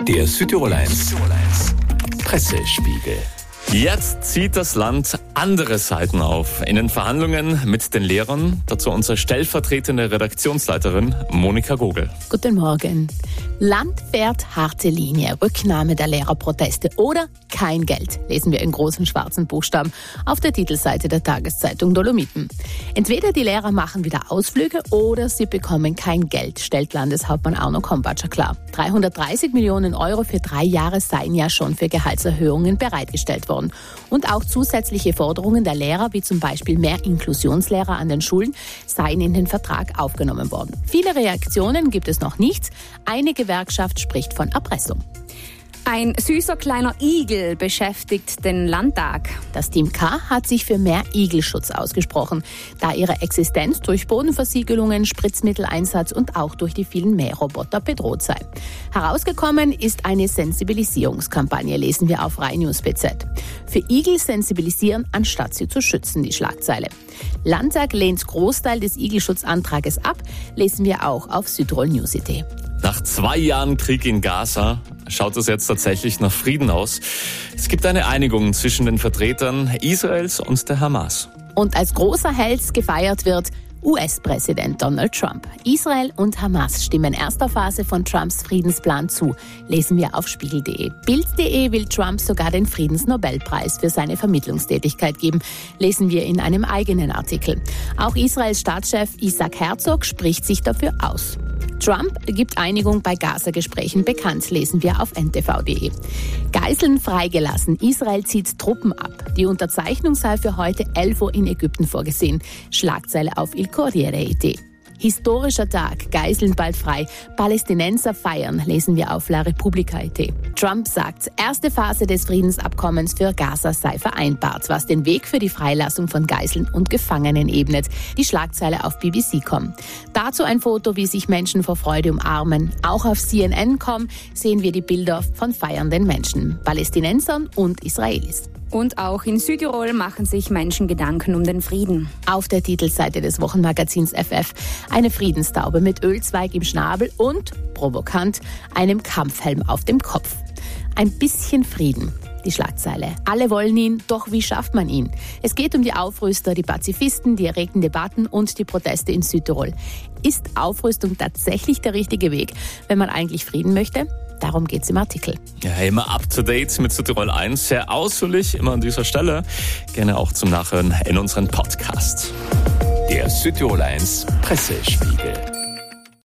Der Südtirol 1 Pressespiegel. Jetzt zieht das Land andere Seiten auf. In den Verhandlungen mit den Lehrern, dazu unsere stellvertretende Redaktionsleiterin Monika Gogel. Guten Morgen. Land fährt harte Linie, Rücknahme der Lehrerproteste oder kein Geld, lesen wir in großen schwarzen Buchstaben auf der Titelseite der Tageszeitung Dolomiten. Entweder die Lehrer machen wieder Ausflüge oder sie bekommen kein Geld, stellt Landeshauptmann Arno Kompatscher klar. 330 Millionen Euro für 3 Jahre seien ja schon für Gehaltserhöhungen bereitgestellt worden. Und auch zusätzliche Forderungen der Lehrer, wie zum Beispiel mehr Inklusionslehrer an den Schulen, seien in den Vertrag aufgenommen worden. Viele Reaktionen gibt es noch nicht. Eine Gewerkschaft spricht von Erpressung. Ein süßer kleiner Igel beschäftigt den Landtag. Das Team K hat sich für mehr Igelschutz ausgesprochen, da ihre Existenz durch Bodenversiegelungen, Spritzmitteleinsatz und auch durch die vielen Mähroboter bedroht sei. Herausgekommen ist eine Sensibilisierungskampagne, lesen wir auf RAI-News.BZ. Für Igel sensibilisieren, anstatt sie zu schützen, die Schlagzeile. Landtag lehnt Großteil des Igelschutzantrages ab, lesen wir auch auf südtirolnews.it. Nach 2 Jahren Krieg in Gaza schaut es jetzt tatsächlich nach Frieden aus. Es gibt eine Einigung zwischen den Vertretern Israels und der Hamas. Und als großer Held gefeiert wird US-Präsident Donald Trump. Israel und Hamas stimmen erster Phase von Trumps Friedensplan zu, lesen wir auf spiegel.de. Bild.de will Trump sogar den Friedensnobelpreis für seine Vermittlungstätigkeit geben, lesen wir in einem eigenen Artikel. Auch Israels Staatschef Isaac Herzog spricht sich dafür aus. Trump gibt Einigung bei Gaza-Gesprächen bekannt, lesen wir auf ntv.de. Geiseln freigelassen, Israel zieht Truppen ab. Die Unterzeichnung sei für heute 11 Uhr in Ägypten vorgesehen. Schlagzeile auf Il Corriere.it. Historischer Tag, Geiseln bald frei, Palästinenser feiern, lesen wir auf La Repubblica.it. Trump sagt, erste Phase des Friedensabkommens für Gaza sei vereinbart, was den Weg für die Freilassung von Geiseln und Gefangenen ebnet. Die Schlagzeile auf BBC.com. Dazu ein Foto, wie sich Menschen vor Freude umarmen. Auch auf CNN.com sehen wir die Bilder von feiernden Menschen, Palästinensern und Israelis. Und auch in Südtirol machen sich Menschen Gedanken um den Frieden. Auf der Titelseite des Wochenmagazins FF eine Friedenstaube mit Ölzweig im Schnabel und, provokant, einem Kampfhelm auf dem Kopf. Ein bisschen Frieden. Die Schlagzeile. Alle wollen ihn, doch wie schafft man ihn? Es geht um die Aufrüster, die Pazifisten, die erregten Debatten und die Proteste in Südtirol. Ist Aufrüstung tatsächlich der richtige Weg, wenn man eigentlich Frieden möchte? Darum geht's im Artikel. Ja, immer up to date mit Südtirol 1. Sehr ausführlich, immer an dieser Stelle. Gerne auch zum Nachhören in unseren Podcast. Der Südtirol 1 Pressespiegel.